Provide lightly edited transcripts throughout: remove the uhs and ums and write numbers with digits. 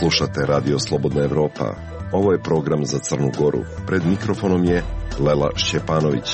Slušate Radio Slobodna Evropa. Ovo je program za Crnu Goru. Pred mikrofonom je Lela Šćepanović.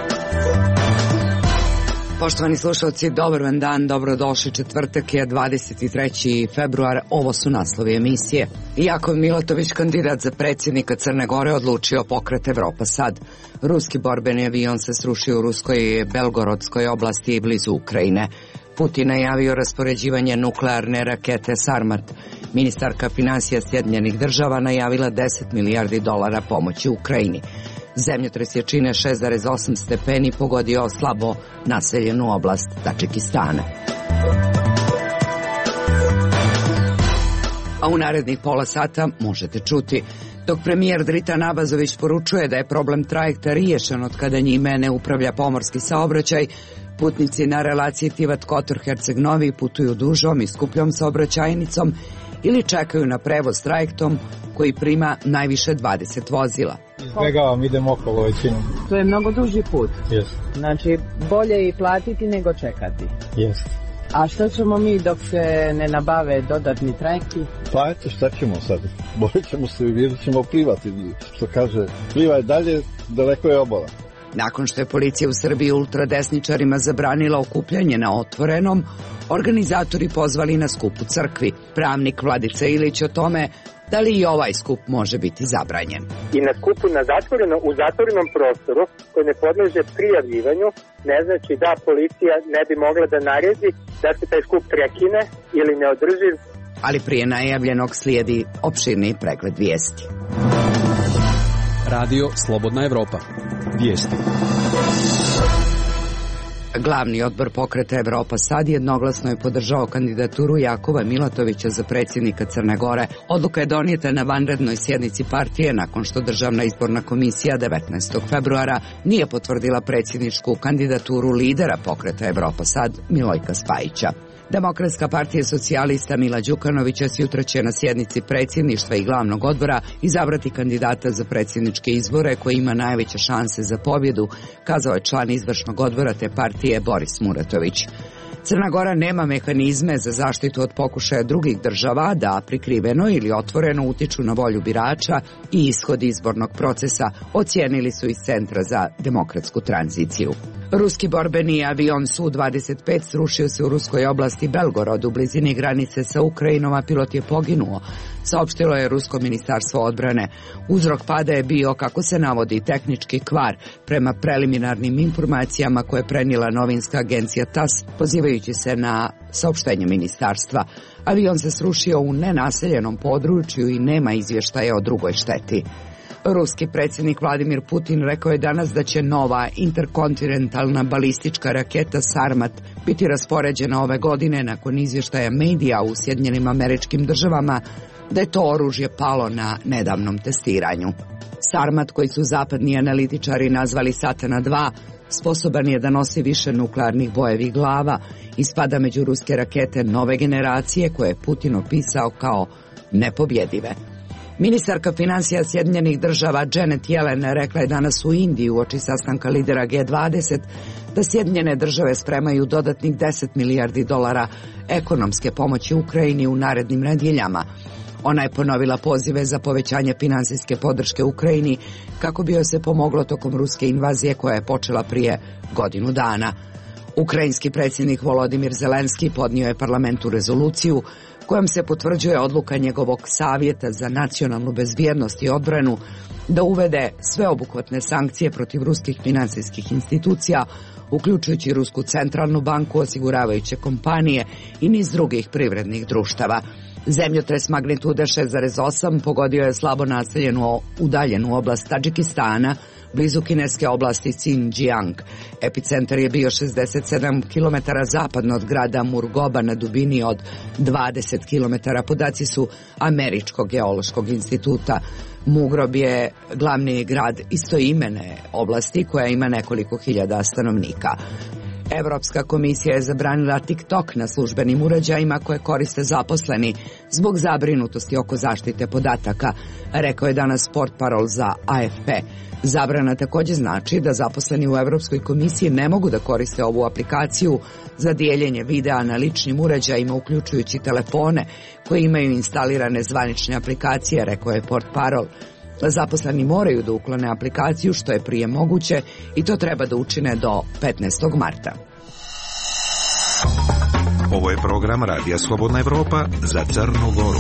Poštovani slušalci, dobar vam dan, dobrodošli. Četvrtak je 23. februar, ovo su naslovi emisije. Jakov Milatović, kandidat za predsjednika Crne Gore, odlučio pokret Evropa sad. Ruski borbeni avion se srušio u ruskoj Belgorodskoj oblasti blizu Ukrajine. Putin najavio raspoređivanje nuklearne rakete Sarmat. Ministarka finansija Sjedinjenih država najavila 10 milijardi dolara pomoći Ukrajini. Zemljotres jačine 6,8 stepeni pogodio slabo naseljenu oblast Tadžikistana. A u narednih pola sata možete čuti, dok premijer Dritan Abazović poručuje da je problem trajekta riješen od kada njime ne upravlja pomorski saobraćaj, putnici na relaciji Tivat-Kotor-Herceg Novi putuju dužom i skupljom saobraćajnicom ili čekaju na prevoz trajektom koji prima najviše 20 vozila. Izbjegavam, idem okolo većinom. To je mnogo duži put. Yes. Znači, bolje i platiti nego čekati. Yes. A što ćemo mi dok se ne nabave dodatni trajekti? Pa eto, šta ćemo sad? Borit ćemo se i vidjet ćemo plivati. Što kaže, plivaj dalje, daleko je obala. Nakon što je policija u Srbiji ultradesničarima zabranila okupljanje na otvorenom, organizatori pozvali na skup u crkvi. Pravnik Vladica Ilić o tome da li i ovaj skup može biti zabranjen. I na skupu u zatvorenom prostoru koji ne podleže prijavljivanju, ne znači da policija ne bi mogla da naredi da se taj skup prekine ili ne održi. Ali prije najavljenog slijedi opširni pregled vijesti. Radio Slobodna Evropa. Vijesti. Glavni odbor pokreta Evropa sad jednoglasno je podržao kandidaturu Jakova Milatovića za predsjednika Crne Gore. Odluka je donijeta na vanrednoj sjednici partije nakon što Državna izborna komisija 19. februara nije potvrdila predsjedničku kandidaturu lidera pokreta Evropa sad Milojka Spajića. Demokratska partija socijalista Mila Đukanovića sutra će na sjednici predsjedništva i glavnog odbora izabrati kandidata za predsjedničke izbore koji ima najveće šanse za pobjedu, kazao je član izvršnog odbora te partije Boris Muratović. Crna Gora nema mehanizme za zaštitu od pokušaja drugih država da prikriveno ili otvoreno utiču na volju birača i ishod izbornog procesa, ocijenili su iz Centra za demokratsku tranziciju. Ruski borbeni avion Su-25 srušio se u ruskoj oblasti Belgorod u blizini granice sa Ukrajinom, a pilot je poginuo, saopštilo je Rusko ministarstvo odbrane. Uzrok pada je bio, kako se navodi, tehnički kvar, prema preliminarnim informacijama koje je prenijela novinska agencija TASS, pozivajući se na saopštenje ministarstva. Avion se srušio u nenaseljenom području i nema izvještaja o drugoj šteti. Ruski predsjednik Vladimir Putin rekao je danas da će nova interkontinentalna balistička raketa Sarmat biti raspoređena ove godine nakon izvještaja medija u Sjedinjenim Američkim Državama da je to oružje palo na nedavnom testiranju. Sarmat, koji su zapadni analitičari nazvali Satana 2, sposoban je da nosi više nuklearnih bojevih glava i spada među ruske rakete nove generacije koje je Putin opisao kao nepobjedive. Ministarka finansija Sjedinjenih država Janet Yellen rekla je danas u Indiji uoči sastanka lidera G20 da Sjedinjene države spremaju dodatnih 10 milijardi dolara ekonomske pomoći Ukrajini u narednim nedjeljama. Ona je ponovila pozive za povećanje finansijske podrške Ukrajini kako bi joj se pomoglo tokom ruske invazije koja je počela prije godinu dana. Ukrajinski predsjednik Volodimir Zelenski podnio je parlamentu rezoluciju kojom se potvrđuje odluka njegovog savjeta za nacionalnu bezbjednost i odbranu da uvede sveobuhvatne sankcije protiv ruskih financijskih institucija, uključujući Rusku centralnu banku, osiguravajuće kompanije i niz drugih privrednih društava. Zemljotres magnitude 6,8 pogodio je slabo naseljenu udaljenu oblast Tadžikistana, blizu kineske oblasti Xinjiang. Epicentar je bio 67 km zapadno od grada Murgoba na dubini od 20 km. Podaci su Američkog geološkog instituta. Mugrob je glavni grad istoimene oblasti koja ima nekoliko hiljada stanovnika. Evropska komisija je zabranila TikTok na službenim uređajima koje koriste zaposleni zbog zabrinutosti oko zaštite podataka, rekao je danas portparol za AFP. Zabrana također znači da zaposleni u Evropskoj komisiji ne mogu da koriste ovu aplikaciju za dijeljenje videa na ličnim uređajima, uključujući telefone koji imaju instalirane zvanične aplikacije, rekao je portparol. Zaposleni moraju da uklone aplikaciju što je prije moguće i to treba da učine do 15. marta. Ovo je program Radija Slobodna Evropa za Crnu Goru.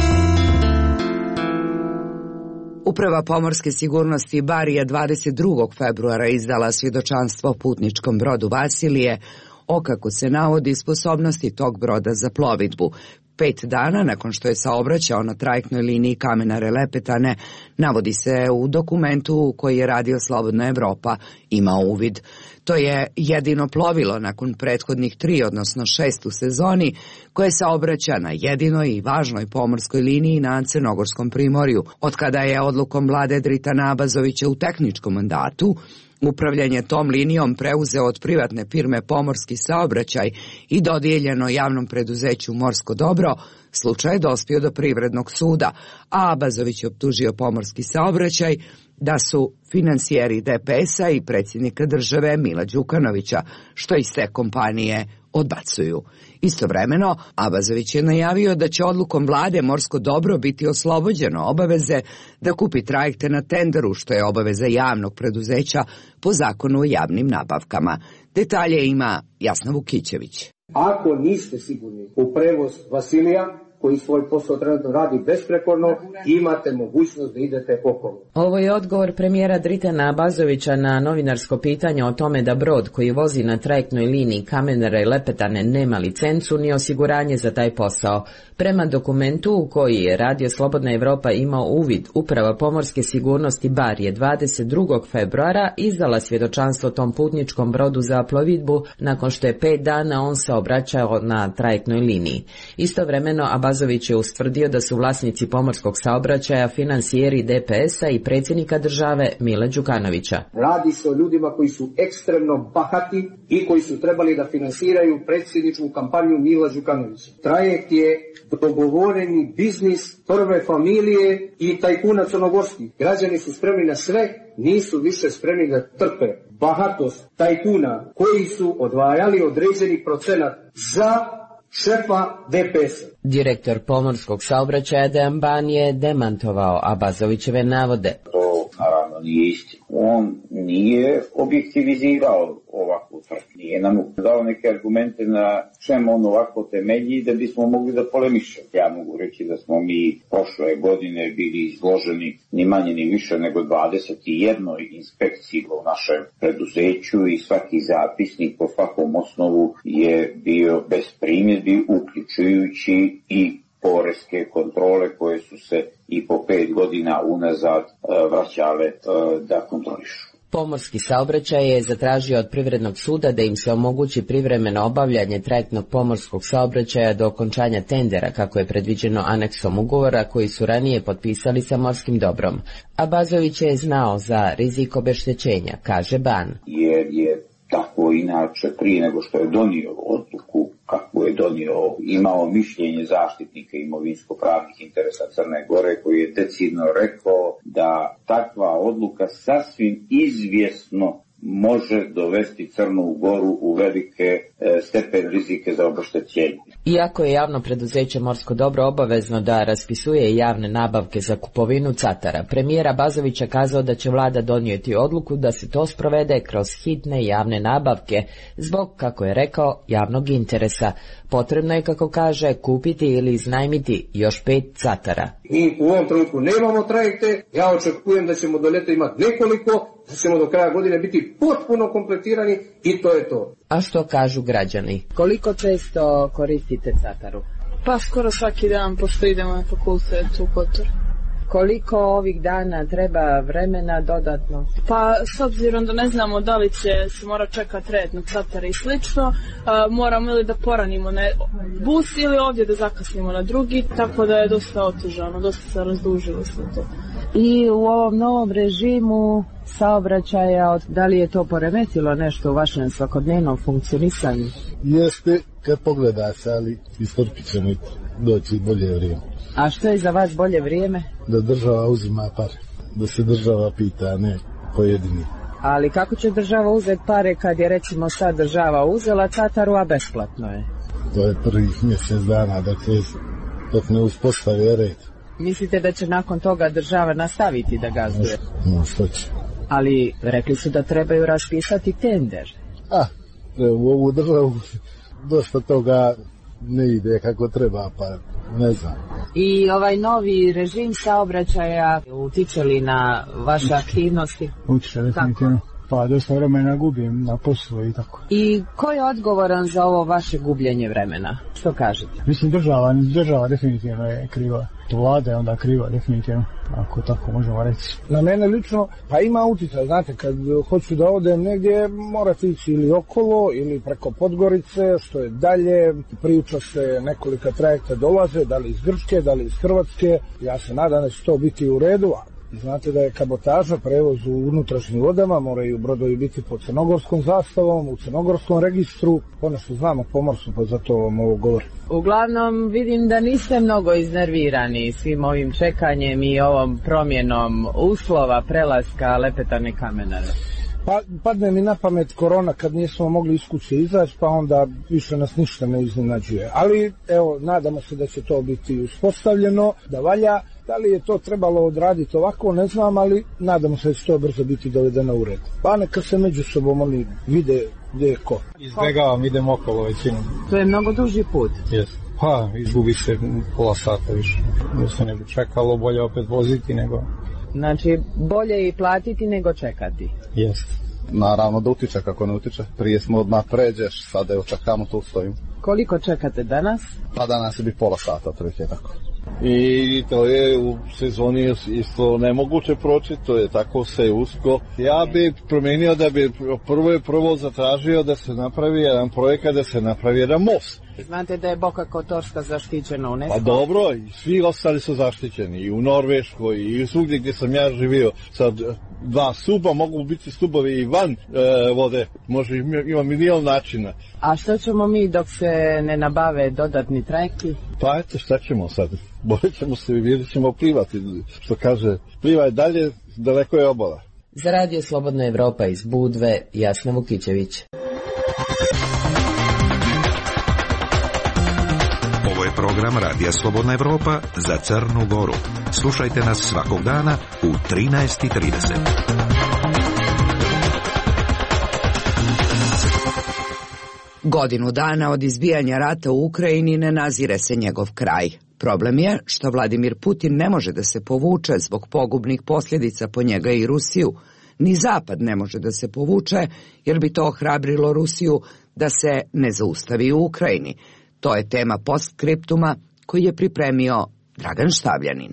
Uprava pomorske sigurnosti Bar je 22. februara izdala svjedočanstvo putničkom brodu Vasilije o, kako se navodi, sposobnosti tog broda za plovidbu. 5 dana nakon što je saobraćao na trajektnoj liniji Kamenare-Lepetane, navodi se u dokumentu koji je Radio Slobodna Evropa imao uvid. To je jedino plovilo nakon prethodnih 3, odnosno 6 u sezoni, koje saobraća na jedinoj i važnoj pomorskoj liniji na Crnogorskom primorju. Od kada je odlukom vlade Dritana Abazovića u tehničkom mandatu upravljanje tom linijom preuzeo od privatne firme Pomorski saobraćaj i dodijeljeno javnom preduzeću Morsko dobro, slučaj je dospio do Privrednog suda, a Abazović je optužio Pomorski saobraćaj da su finansijeri DPS-a i predsjednika države Mila Đukanovića, što iz te kompanije odbacuju. Istovremeno, Abazović je najavio da će odlukom vlade Morsko dobro biti oslobođeno obaveze da kupi trajekte na tenderu, što je obaveza javnog preduzeća po zakonu o javnim nabavkama. Detalje ima Jasna Vukićević. Ako niste sigurni u prevoz Vasilija, koji svoj posao trenutno radi besprekorno, imate mogućnost da idete okolo. Ovo je odgovor premijera Dritana Abazovića na novinarsko pitanje o tome da brod koji vozi na trajektnoj liniji Kamenare-Lepetane nema licencu ni osiguranje za taj posao. Prema dokumentu u koji je Radio Slobodna Evropa imao uvid, Uprava pomorske sigurnosti Bar je 22. februara izdala svjedočanstvo tom putničkom brodu za plovidbu nakon što je 5 dana on se obraćao na trajektnoj liniji. Istovremeno Abazović je ustvrdio da su vlasnici pomorskog saobraćaja finansijeri DPS-a i predsjednika države Mila Đukanovića. Radi se o ljudima koji su ekstremno bahati i koji su trebali da finansiraju predsjedničku kampanju Mila Đukanovića. Trajekt je dogovoreni biznis prve familije i tajkuna crnogorskih. Građani su spremni na sve, nisu više spremni da trpe bahatost tajkuna koji su odvajali određeni procenat za šefa DPS-a. Direktor pomorskog saobraćaja Dejan Ban je demantovao Abazovićeve navode. To naravno nije istina. On nije objektivizirao ovakvu tvrdnju. Nije nam dao neke argumente na čemu on ovako temelji da bismo mogli da polemišemo. Ja mogu reći da smo mi prošle godine bili izloženi ni manje ni više nego 21 inspekciji u našem preduzeću i svaki zapisnik po svakom osnovu je bio bez primjedbi, uključujući i poreske kontrole koje su se i po 5 godina unazad vraćale da kontrolišu. Pomorski saobraćaj je zatražio od Privrednog suda da im se omogući privremeno obavljanje trajektnog pomorskog saobraćaja do okončanja tendera, kako je predviđeno aneksom ugovora koji su ranije potpisali sa Morskim dobrom. Abazović je znao za rizik obeštećenja, kaže Ban. Jer je tako inače prije nego što je donio odluku kako je donio, imao mišljenje zaštitnika imovinsko-pravnih interesa Crne Gore koji je decidno rekao da takva odluka sasvim izvjesno može dovesti Crnu Goru u velike stepen rizike za obeštećenje. Iako je javno preduzeće Morsko dobro obavezno da raspisuje javne nabavke za kupovinu catara, premijer Abazović je kazao da će vlada donijeti odluku da se to sprovede kroz hitne javne nabavke zbog, kako je rekao, javnog interesa. Potrebno je, kako kaže, kupiti ili iznajmiti još 5 catara. Mi u ovom trenutku nemamo trajekte, ja očekujem da ćemo do ljeta imati nekoliko, da ćemo do kraja godine biti potpuno kompletirani i to je to. A što kažu građani? Koliko često koristite cataru? Pa skoro svaki dan, pošto idemo na fakultet u Kotor. Koliko ovih dana treba vremena dodatno? Pa s obzirom da ne znamo da li će se mora čekati red na Tatare i slično, moramo ili da poranimo na bus ili ovdje da zakasnimo na drugi, tako da je dosta otežano, dosta se razdužilo sve to. I u ovom novom režimu saobraćaja, da li je to poremetilo nešto u vašem svakodnevnom funkcionisanju? Jeste, kad pogleda se, ali istrpit ćemo doći bolje vrijeme. A što je za vas bolje vrijeme? Da država uzima pare, da se država pita, ne pojedini. Ali kako će država uzeti pare kad je recimo sad država uzela Tataru, a besplatno je? To je prvih mjesec dana, dok ne uspostavi red. Mislite da će nakon toga država nastaviti da gazduje? No, što će. Ali rekli su da trebaju raspisati tender. U ovu državu dosta toga ne ide kako treba, pa ne znam. I ovaj novi režim saobraćaja utiče li na vaše aktivnosti? Utiče, definitivno. Pa dosta vremena gubim na poslu i tako. I ko je odgovoran za ovo vaše gubljenje vremena? Što kažete? Mislim, država definitivno je kriva. Vlada je onda kriva, definitivno, ako tako možemo reći. Na mene lično, pa ima utjecaj, znate, kad hoću da odem negdje, morate ići ili okolo, ili preko Podgorice, što je dalje, priča se nekolika trajekta dolaze, da li iz Grčke, da li iz Hrvatske, ja se nadam da će to biti u redu, znate da je kabotaža, prevoz u unutrašnjim vodama, moraju brodovi biti pod crnogorskom zastavom, u crnogorskom registru, ono što znamo pomorstvu, pa zato vam ovo govorim. Uglavnom vidim da niste mnogo iznervirani svim ovim čekanjem i ovom promjenom uslova prelaska Lepetane Kamenare. Pa padne mi na pamet korona kad nismo mogli iz kuće izaći, pa onda više nas ništa ne iznenađuje. Ali evo, nadamo se da će to biti uspostavljeno, da valja. Da li je to trebalo odraditi ovako, ne znam, ali nadamo se da će to brzo biti dovedeno u red. Pa neka se među sobom oni vide gdje je ko. Izbjegavam, idem okolo većinom. To je mnogo duži put. Yes. Pa, izgubi se pola sata više. Da se ne bi čekalo, bolje opet voziti nego... Znači, bolje i platiti nego čekati. Jest. Naravno da utiče, kako ne utiče. Prije smo odmah pređeš, sada evo čekamo, tu stojim. Koliko čekate danas? Pa danas je bi pola sata, otprilike tako. I to je u sezoni isto nemoguće proći, to je tako sve usko. Ja bi promijenio da bi prvo zatražio da se napravi jedan projekat, da se napravi jedan most. Znate da je Boka Kotorska zaštićena u UNESCO? Pa dobro, i svi ostali su zaštićeni, i u Norveškoj, i svugdje gdje sam ja živio. Sad, dva stupa mogu biti stupovi i van vode, može ima milijon načina. A što ćemo mi dok se ne nabave dodatni trajekti? Pa eto, šta ćemo sad? Bolje ćemo se, vidjet ćemo plivati, što kaže, plivaj dalje, daleko je obala. Za Radio Slobodna Evropa iz Budve, Jasna Vukićević. Ovo je program Radija Slobodna Evropa za Crnu Goru. Slušajte nas svakog dana u 13:30. Godinu dana od izbijanja rata u Ukrajini ne nazire se njegov kraj. Problem je što Vladimir Putin ne može da se povuče zbog pogubnih posljedica po njega i Rusiju. Ni Zapad ne može da se povuče jer bi to ohrabrilo Rusiju da se ne zaustavi u Ukrajini. To je tema postskriptuma koji je pripremio Dragan Štavljanin.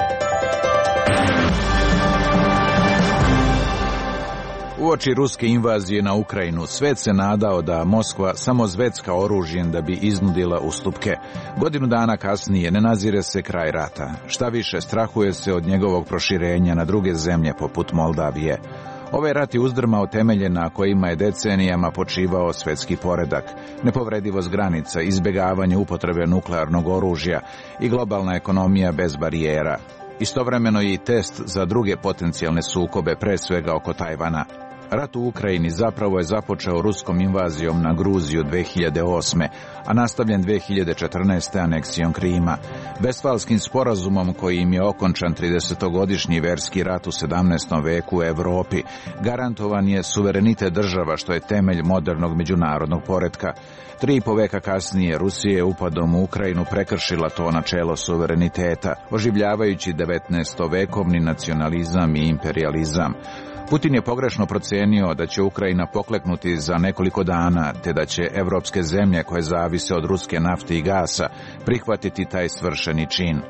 Uoči ruske invazije na Ukrajinu, svet se nadao da Moskva samo zvecka oružjem da bi iznudila ustupke. Godinu dana kasnije ne nazire se kraj rata. Šta više, strahuje se od njegovog proširenja na druge zemlje poput Moldavije. Ovaj rat je uzdrmao temelje na kojima je decenijama počivao svetski poredak, nepovredivost granica, izbjegavanje upotrebe nuklearnog oružja i globalna ekonomija bez barijera. Istovremeno je i test za druge potencijalne sukobe, pre svega oko Tajvana. Rat u Ukrajini zapravo je započeo ruskom invazijom na Gruziju 2008. a nastavljen 2014. aneksijom Krima. Vestfalskim sporazumom kojim je okončan 30-godišnji verski rat u 17. veku u Evropi, garantovan je suverenitet država što je temelj modernog međunarodnog poretka. 3,5 veka kasnije Rusija je upadom u Ukrajinu prekršila to načelo suvereniteta, oživljavajući 19-vekovni nacionalizam i imperializam. Putin je pogrešno procenio da će Ukrajina pokleknuti za nekoliko dana, te da će evropske zemlje koje zavise od ruske nafte i gasa prihvatiti taj svršeni čin.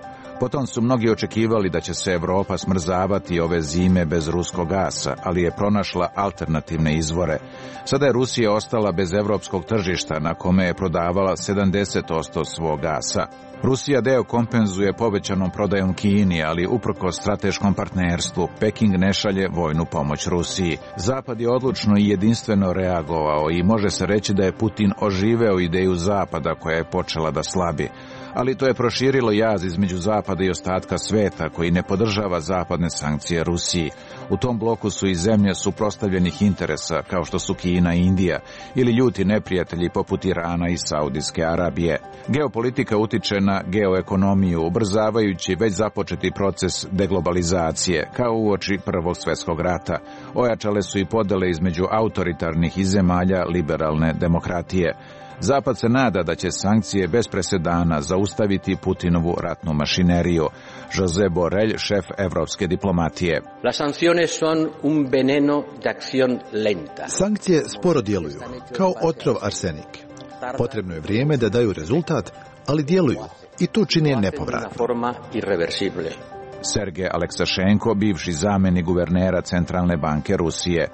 Potom su mnogi očekivali da će se Evropa smrzavati ove zime bez ruskog gasa, ali je pronašla alternativne izvore. Sada je Rusija ostala bez evropskog tržišta na kome je prodavala 70% svog gasa. Rusija deo kompenzuje povećanom prodajom Kini, ali uprkos strateškom partnerstvu, Peking ne šalje vojnu pomoć Rusiji. Zapad je odlučno i jedinstveno reagovao i može se reći da je Putin oživeo ideju Zapada koja je počela da slabi. Ali to je proširilo jaz između Zapada i ostatka sveta koji ne podržava zapadne sankcije Rusiji. U tom bloku su i zemlje suprotstavljenih interesa kao što su Kina i Indija ili ljuti neprijatelji poput Irana i Saudijske Arabije. Geopolitika utiče na geoekonomiju, ubrzavajući već započeti proces deglobalizacije, kao uoči Prvog svjetskog rata. Ojačale su i podele između autoritarnih i zemalja liberalne demokratije. Zapad se nada da će sankcije bez presedana zaustaviti Putinovu ratnu mašineriju. José Borrell, šef evropske diplomatije. Las sanciones son un veneno de acción lenta. Sankcije sporo djeluju, kao otrov arsenik. Potrebno je vrijeme da daju rezultat, ali djeluju i to čini nepovratno. Sergej Aleksašenko, bivši zamjenik guvernera Centralne banke Rusije.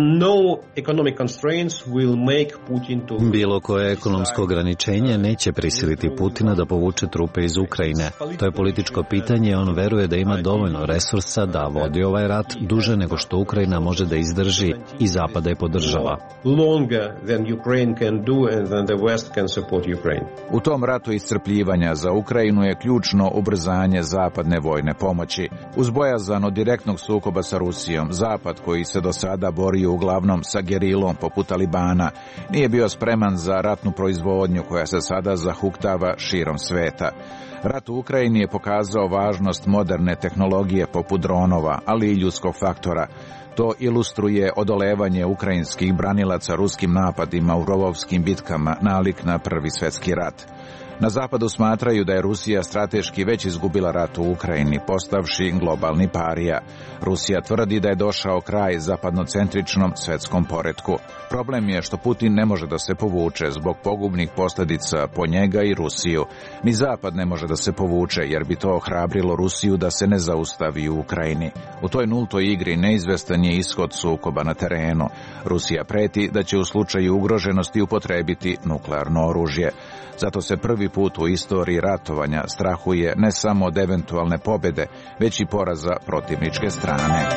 Bilo koje ekonomsko ograničenje neće prisiliti Putina da povuče trupe iz Ukrajine. To je političko pitanje, on veruje da ima dovoljno resursa da vodi ovaj rat duže nego što Ukrajina može da izdrži i Zapada je podržava. U tom ratu iscrpljivanja za Ukrajinu je ključno ubrzanje zapadne vojne pomoći. Uz bojazan od direktnog sukoba sa Rusijom, Zapad, koji se do sada borio uglavnom sa gerilom poput Talibana, nije bio spreman za ratnu proizvodnju koja se sada zahuktava širom sveta. Rat u Ukrajini je pokazao važnost moderne tehnologije poput dronova, ali i ljudskog faktora. To ilustruje odolevanje ukrajinskih branilaca ruskim napadima u rovovskim bitkama nalik na Prvi svjetski rat. Na Zapadu smatraju da je Rusija strateški već izgubila rat u Ukrajini, postavši globalni parija. Rusija tvrdi da je došao kraj zapadnocentričnom svjetskom poretku. Problem je što Putin ne može da se povuče zbog pogubnih posljedica po njega i Rusiju. Ni Zapad ne može da se povuče jer bi to ohrabrilo Rusiju da se ne zaustavi u Ukrajini. U toj nultoj igri neizvestan je ishod sukoba na terenu. Rusija preti da će u slučaju ugroženosti upotrebiti nuklearno oružje. Zato se prvi put u istoriji ratovanja strahuje ne samo od eventualne pobjede, već i poraza protivničke strane.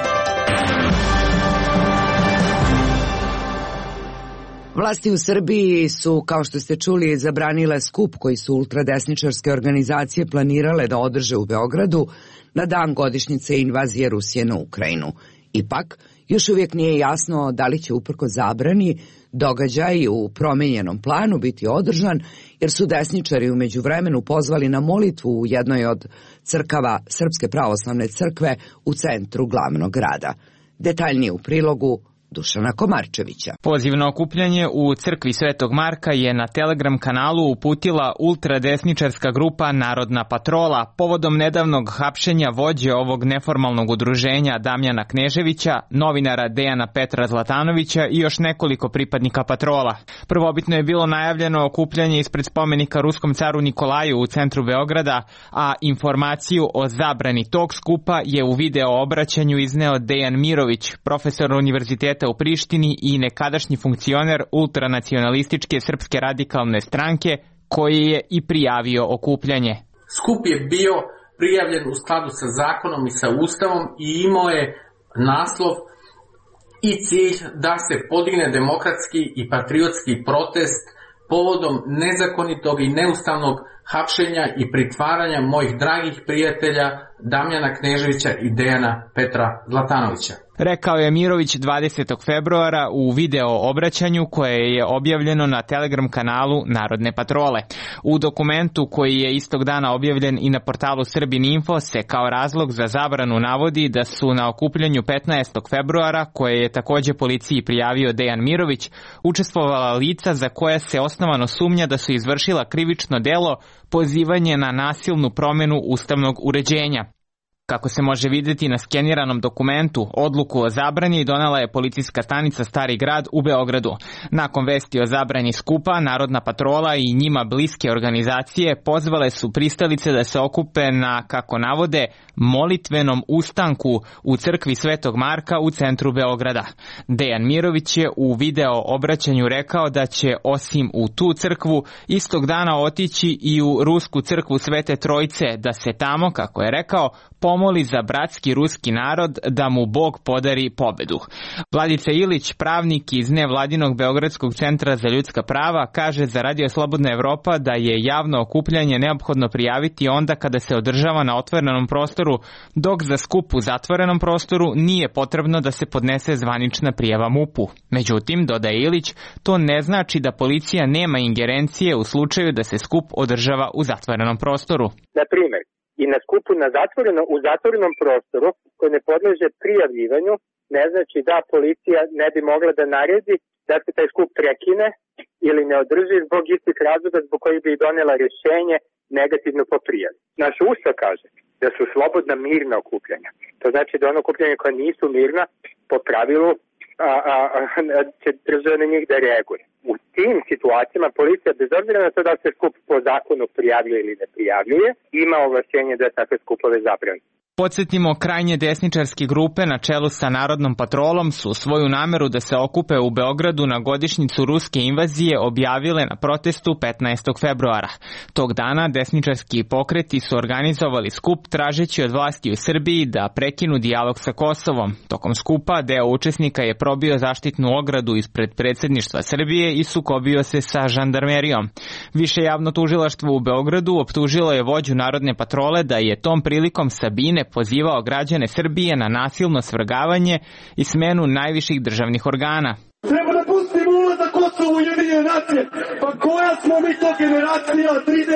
Vlasti u Srbiji su, kao što ste čuli, zabranile skup koji su ultradesničarske organizacije planirale da održe u Beogradu na dan godišnjice invazije Rusije na Ukrajinu. Ipak, još uvijek nije jasno da li će uprkos zabrani događaj u promijenjenom planu biti održan, jer su desničari u međuvremenu pozvali na molitvu u jednoj od crkava Srpske pravoslavne crkve u centru glavnog grada. Detaljnije u prilogu Dušana Komarčevića. Pozivno okupljanje u crkvi Svetog Marka je na Telegram kanalu uputila ultradesničarska grupa Narodna patrola povodom nedavnog hapšenja vođe ovog neformalnog udruženja Damjana Kneževića, novinara Dejana Petra Zlatanovića i još nekoliko pripadnika patrola. Prvobitno je bilo najavljeno okupljanje ispred spomenika ruskom caru Nikolaju u centru Beograda, a informaciju o zabrani tog skupa je u video obraćanju izneo Dejan Mirović, profesor univerziteta u Prištini i nekadašnji funkcioner ultranacionalističke Srpske radikalne stranke, koji je i prijavio okupljanje. Skup je bio prijavljen u skladu sa zakonom i sa ustavom i imao je naslov i cilj da se podigne demokratski i patriotski protest povodom nezakonitog i neustavnog hapšenja i pritvaranja mojih dragih prijatelja Damjana Kneževića i Dejana Petra Zlatanovića. Rekao je Mirović 20. februara u video obraćanju koje je objavljeno na Telegram kanalu Narodne patrole. U dokumentu koji je istog dana objavljen i na portalu Srbin Info se kao razlog za zabranu navodi da su na okupljanju 15. februara, koje je također policiji prijavio Dejan Mirović, učestvovala lica za koja se osnovano sumnja da su izvršila krivično delo pozivanje na nasilnu promjenu ustavnog uređenja. Kako se može vidjeti na skeniranom dokumentu, odluku o zabrani donela je policijska stanica Stari grad u Beogradu. Nakon vesti o zabrani skupa, Narodna patrola i njima bliske organizacije pozvale su pristalice da se okupe na, kako navode, molitvenom ustanku u crkvi Svetog Marka u centru Beograda. Dejan Mirović je u video obraćanju rekao da će osim u tu crkvu istog dana otići i u rusku crkvu Svete Trojice, da se tamo, kako je rekao, pomoli za bratski ruski narod da mu Bog podari pobedu. Vladica Ilić, pravnik iz nevladinog Beogradskog centra za ljudska prava, kaže za Radio Slobodna Evropa da je javno okupljanje neophodno prijaviti onda kada se održava na otvorenom prostoru, dok za skup u zatvorenom prostoru nije potrebno da se podnese zvanična prijava MUP-u. Međutim, dodaje Ilić, to ne znači da policija nema ingerencije u slučaju da se skup održava u zatvorenom prostoru. Na primjer, i na skupu u zatvorenom prostoru koji ne podleže prijavljivanju, ne znači da policija ne bi mogla da naredi da se taj skup prekine ili ne održi zbog istih razloga zbog kojih bi donela rješenje negativno po prijavi. Naš Ustav kaže da su slobodna mirna okupljanja. To znači da ono okupljanje koja nisu mirna po pravilu će država na njih da reaguje. U tim situacijama policija, bez obzira na to da se skup po zakonu prijavljuje ili ne prijavljuje, ima ovlašćenje da takve skupove zabrani. Podsjetimo, krajnje desničarske grupe na čelu sa Narodnom patrolom su svoju nameru da se okupe u Beogradu na godišnjicu ruske invazije objavile na protestu 15. februara. Tog dana desničarski pokreti su organizovali skup tražeći od vlasti u Srbiji da prekinu dijalog sa Kosovom. Tokom skupa deo učesnika je probio zaštitnu ogradu ispred predsjedništva Srbije i sukobio se sa žandarmerijom. Više javno tužilaštvo u Beogradu optužilo je vođu Narodne patrole da je tom prilikom Sabine pozivao građane Srbije na nasilno svrgavanje i smenu najviših državnih organa. Treba da pustimo ulazak Kosovo u Ujedinjene nacije. Pa koja smo mi to generacija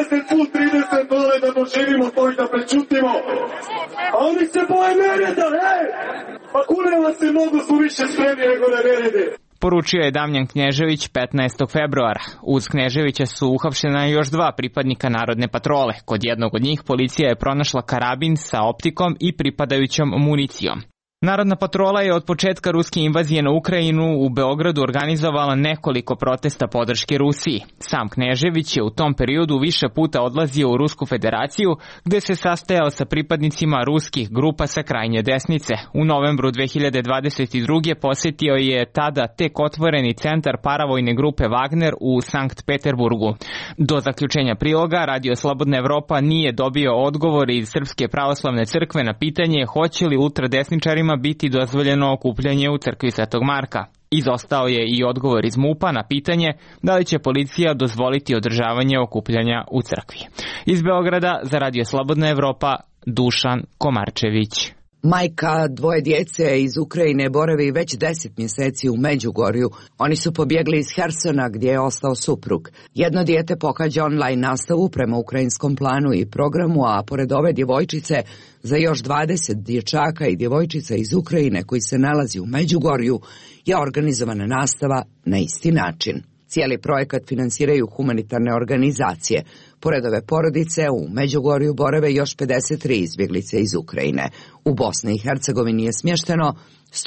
30 dole da doživimo to i da prečutimo? A oni se boje nereda, Pa kureva se mnogo su više spremni nego na nerede. Poručio je Damjan Knježević 15. februara. Uz Knježevića su uhapšena još 2 pripadnika Narodne patrole. Kod jednog od njih policija je pronašla karabin sa optikom i pripadajućom municijom. Narodna patrola je od početka ruske invazije na Ukrajinu u Beogradu organizovala nekoliko protesta podrške Rusiji. Sam Knežević je u tom periodu više puta odlazio u Rusku federaciju, gde se sastajao sa pripadnicima ruskih grupa sa krajnje desnice. U novembru 2022. posjetio je tada tek otvoreni centar paravojne grupe Wagner u Sankt Peterburgu. Do zaključenja priloga Radio Slobodna Evropa nije dobio odgovor iz Srpske pravoslavne crkve na pitanje hoće li ultradesničarima biti dozvoljeno okupljanje u crkvi Svetog Marka. Izostao je i odgovor iz MUP-a na pitanje da li će policija dozvoliti održavanje okupljanja u crkvi. Iz Beograda za Radio Slobodna Evropa, Dušan Komarčević. Majka 2 djece iz Ukrajine boravi već 10 mjeseci u Međugorju. Oni su pobjegli iz Hersona gdje je ostao suprug. Jedno dijete pohađa online nastavu prema ukrajinskom planu i programu, a pored ove djevojčice za još 20 dječaka i djevojčica iz Ukrajine koji se nalazi u Međugorju je organizovana nastava na isti način. Cijeli projekat finansiraju humanitarne organizacije. Pored ove porodice u Međugorju borave još 53 izbjeglice iz Ukrajine. U Bosni i Hercegovini je smješteno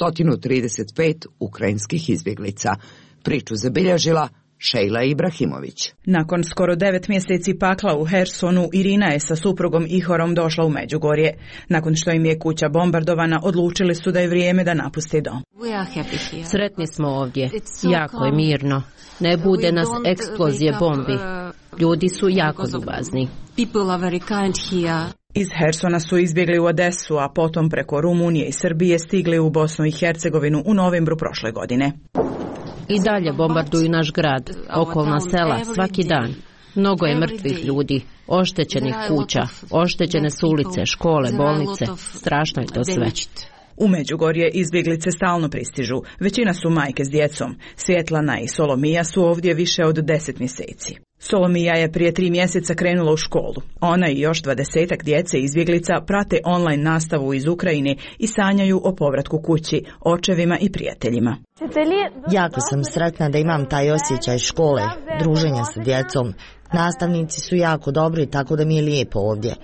135 ukrajinskih izbjeglica. Priču zabilježila Šejla Ibrahimović. Nakon skoro 9 mjeseci pakla u Hersonu, Irina je sa suprugom Ihorom došla u Međugorje. Nakon što im je kuća bombardovana, odlučili su da je vrijeme da napuste dom. Sretni smo ovdje. Jako je mirno. Ne bude nas eksplozije bombi. Ljudi su jako ljubazni. Iz Hersona su izbjegli u Odesu, a potom preko Rumunije i Srbije stigli u Bosnu i Hercegovinu u novembru prošle godine. I dalje bombarduju naš grad, okolna sela, svaki dan. Mnogo je mrtvih ljudi, oštećenih kuća, oštećene su ulice, škole, bolnice. Strašno je to sve. U Međugorje izbjeglice stalno pristižu. Većina su majke s djecom. Svjetlana i Solomija su ovdje više od 10 mjeseci. Solomija je prije 3 mjeseca krenula u školu. Ona i još 20 djece izbjeglica prate online nastavu iz Ukrajine i sanjaju o povratku kući, očevima i prijateljima. Jako sam sretna da imam taj osjećaj škole, druženja sa djecom. Nastavnici su jako dobri, tako da mi je lijepo ovdje.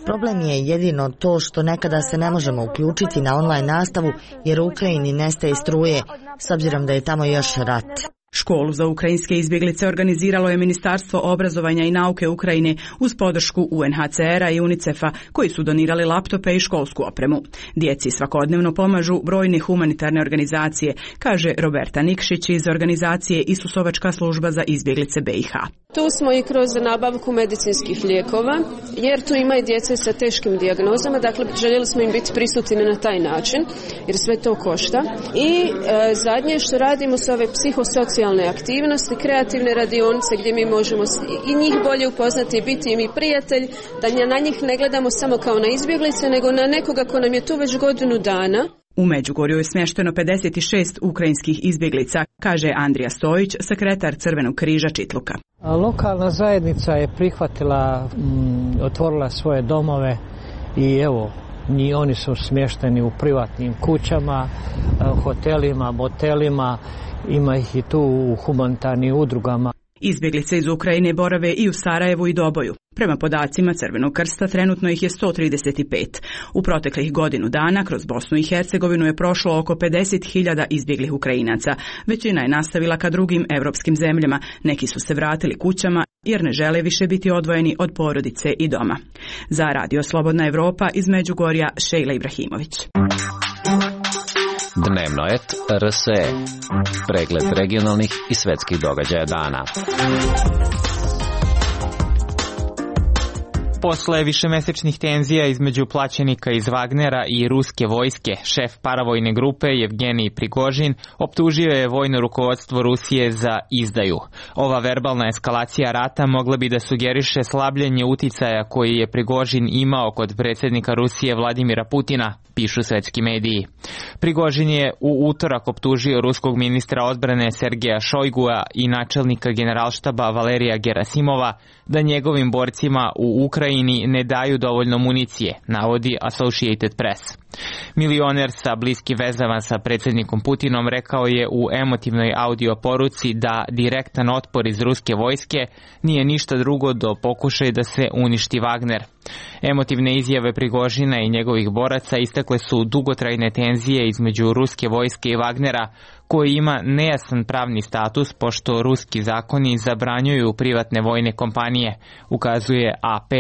Problem je jedino to što nekada se ne možemo uključiti na online nastavu jer u Ukrajini nestaje struje, s obzirom da je tamo još rat. Školu za ukrajinske izbjeglice organiziralo je Ministarstvo obrazovanja i nauke Ukrajine uz podršku UNHCR-a i UNICEF-a koji su donirali laptope i školsku opremu. Djeci svakodnevno pomažu brojne humanitarne organizacije, kaže Roberta Nikšić iz organizacije Isusovačka služba za izbjeglice BiH. Tu smo i kroz nabavku medicinskih lijekova, jer tu ima i djece sa teškim dijagnozama, dakle željeli smo im biti prisutni na taj način, jer sve to košta. I zadnje što radimo su ove psihosocijalne aktivnosti, kreativne radionice gdje mi možemo i njih bolje upoznati i biti im i prijatelj, da na njih ne gledamo samo kao na izbjeglice, nego na nekoga ko nam je tu već godinu dana. U Međugorju je smješteno 56 ukrajinskih izbjeglica, kaže Andrija Stojić, sekretar Crvenog križa Čitluka. Lokalna zajednica je prihvatila, otvorila svoje domove i evo, oni su smješteni u privatnim kućama, hotelima, motelima, ima ih i tu u humanitarnim udrugama. Izbjeglice iz Ukrajine borave i u Sarajevu i Doboju. Prema podacima Crvenog krsta trenutno ih je 135. U proteklih godinu dana kroz Bosnu i Hercegovinu je prošlo oko 50.000 izbjeglih Ukrajinaca. Većina je nastavila ka drugim evropskim zemljama. Neki su se vratili kućama jer ne žele više biti odvojeni od porodice i doma. Za Radio Slobodna Evropa iz Međugorja, Šejla Ibrahimović. Dnevno et RSE. Pregled regionalnih i svetskih događaja dana. Posle višemesečnih tenzija između plaćenika iz Wagnera i ruske vojske, šef paravojne grupe Jevgenij Prigožin optužio je vojno rukovodstvo Rusije za izdaju. Ova verbalna eskalacija rata mogla bi da sugeriše slabljenje uticaja koji je Prigožin imao kod predsjednika Rusije Vladimira Putina, pišu svetski mediji. Prigožin je u utorak optužio ruskog ministra odbrane Sergeja Šojgua i načelnika generalštaba Valerija Gerasimova da njegovim borcima u Ukrajini ne daju dovoljno municije, navodi Associated Press. Milioner sa bliski vezama sa predsjednikom Putinom rekao je u emotivnoj audio poruci da direktan otpor iz ruske vojske nije ništa drugo do pokušaj da se uništi Wagner. Emotivne izjave Prigožina i njegovih boraca istakle su dugotrajne tenzije između ruske vojske i Wagnera, koji ima nejasan pravni status pošto ruski zakoni zabranjuju privatne vojne kompanije, ukazuje AP.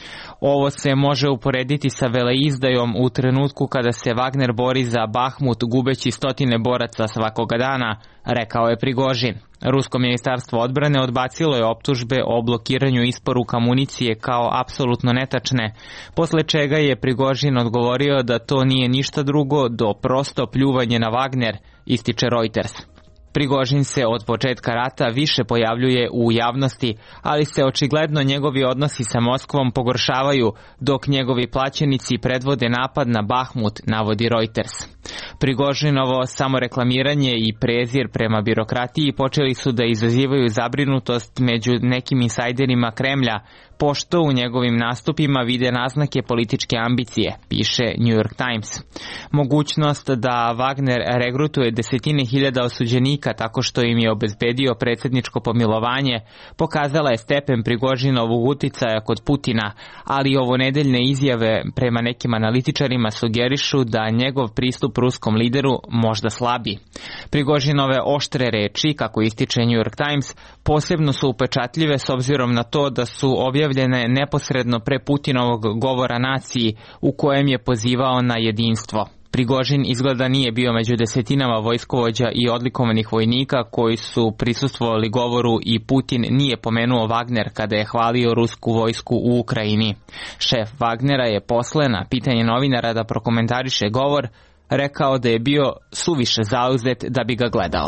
Ovo se može uporediti sa veleizdajom u trenutku kada se Wagner bori za Bahmut gubeći stotine boraca svakoga dana, rekao je Prigožin. Rusko ministarstvo odbrane odbacilo je optužbe o blokiranju isporuka municije kao apsolutno netačne, posle čega je Prigožin odgovorio da to nije ništa drugo do prosto pljuvanje na Wagner, ističe Reuters. Prigožin se od početka rata više pojavljuje u javnosti, ali se očigledno njegovi odnosi sa Moskvom pogoršavaju, dok njegovi plaćenici predvode napad na Bahmut, navodi Reuters. Prigožinovo samoreklamiranje i prezir prema birokratiji počeli su da izazivaju zabrinutost među nekim insajderima Kremlja, pošto u njegovim nastupima vide naznake političke ambicije, piše New York Times. Mogućnost da Wagner regrutuje desetine hiljada osuđenika tako što im je obezbedio predsjedničko pomilovanje, pokazala je stepen Prigožinovog uticaja kod Putina, ali ovo nedeljne izjave prema nekim analitičarima sugerišu da njegov pristup ruskom lideru možda slabi. Prigožinove oštre reči, kako ističe New York Times, posebno su upečatljive s obzirom na to da su objavljene neposredno pre Putinovog govora naciji u kojem je pozivao na jedinstvo. Prigožin izgleda nije bio među desetinama vojskovođa i odlikovanih vojnika koji su prisustvovali govoru i Putin nije pomenuo Wagner kada je hvalio rusku vojsku u Ukrajini. Šef Wagnera je posle na pitanje novinara da prokomentariše govor rekao da je bio suviše zauzet da bi ga gledao.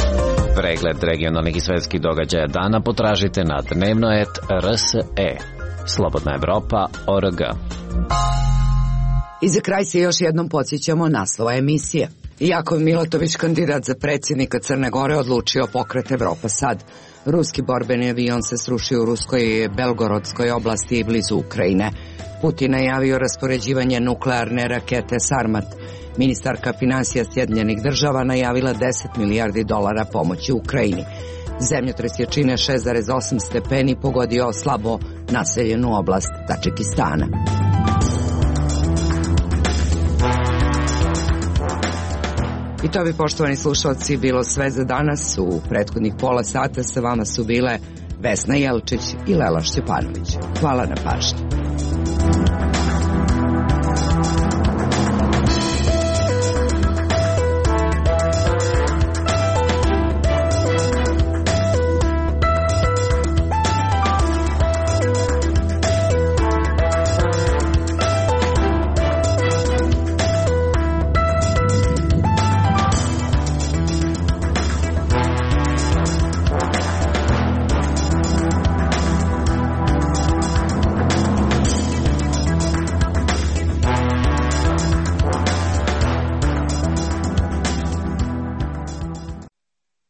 Pregled regionalnih i svetskih događaja dana potražite na dnevnoet.rse. Slobodna Evropa.org. I za kraj se još jednom podsjećamo naslova emisije. Jakov Milatović, kandidat za predsjednika Crne Gore, odlučio pokret Evropa sad. Ruski borbeni avion se srušio u ruskoj Belgorodskoj oblasti i blizu Ukrajine. Putin najavio raspoređivanje nuklearne rakete Sarmat. Ministarka finansija Sjedinjenih Država najavila 10 milijardi dolara pomoći Ukrajini. Zemljotres jačine 6,8 stepeni pogodio slabo naseljenu oblast Tadžikistana. I to bi, poštovani slušalci, bilo sve za danas. U prethodnih pola sata sa vama su bile Vesna Jelčić i Lela Šćepanović. Hvala na pažnji.